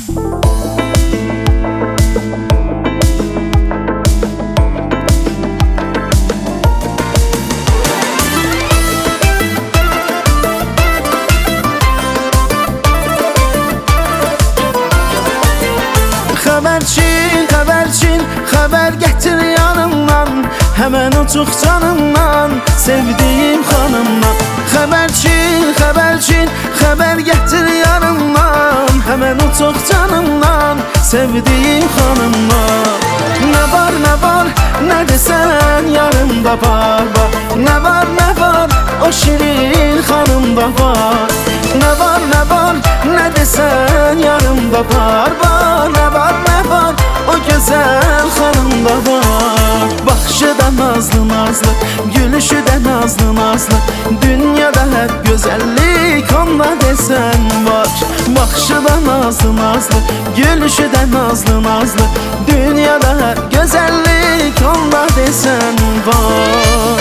Xəbərçin, xəbər gətir yanımdan, həmən uçuq canımdan, sevdiyim xanımdan. Xəbərçin, xəbər gətir yanımdan, həmən uçuq canımdan, sevdiyim xanımdan. Nə var, nə desən yarımda var. Nə var, o şirin xanımda var. Nə var, nə desən yarımda var. Nə var, o gözəl xanımda var. Baxışı da nazlı, gülüşü də nazlı. Dünyada hep gözəllik onda desən var. Baxışı da nazlı, gülüşü də nazlı. Dünyada hep gözəllik onda desən var.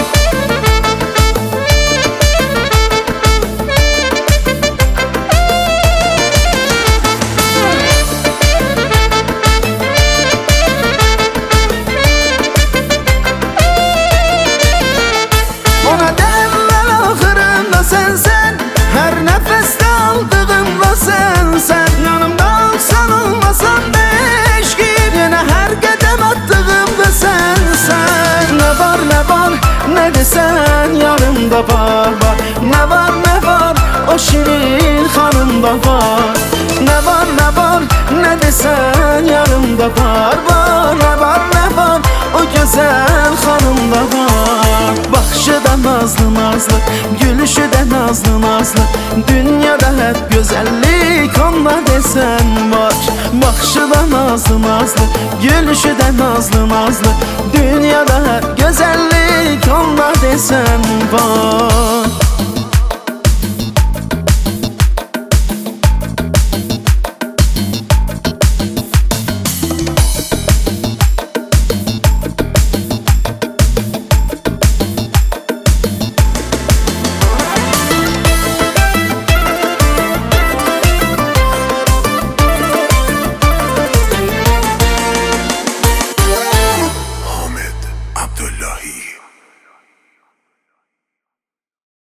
Her nefeste aldığımda sensen, yanımda olsan olmasan beş gün, yine her qədəm attığımda sensen. Ne var, ne desen yarımda var. Ne var, o şirin xanımda var. Ne var, ne desen yarımda var. Ne var, o gözəl xanımda var. Baxışı da nazlı, gülüşü də nazlı. Dünyada hep gözəllik onda desən var. Baxışı da nazlı, gülüşü də nazlı. Dünyada hep gözəllik onda desən var.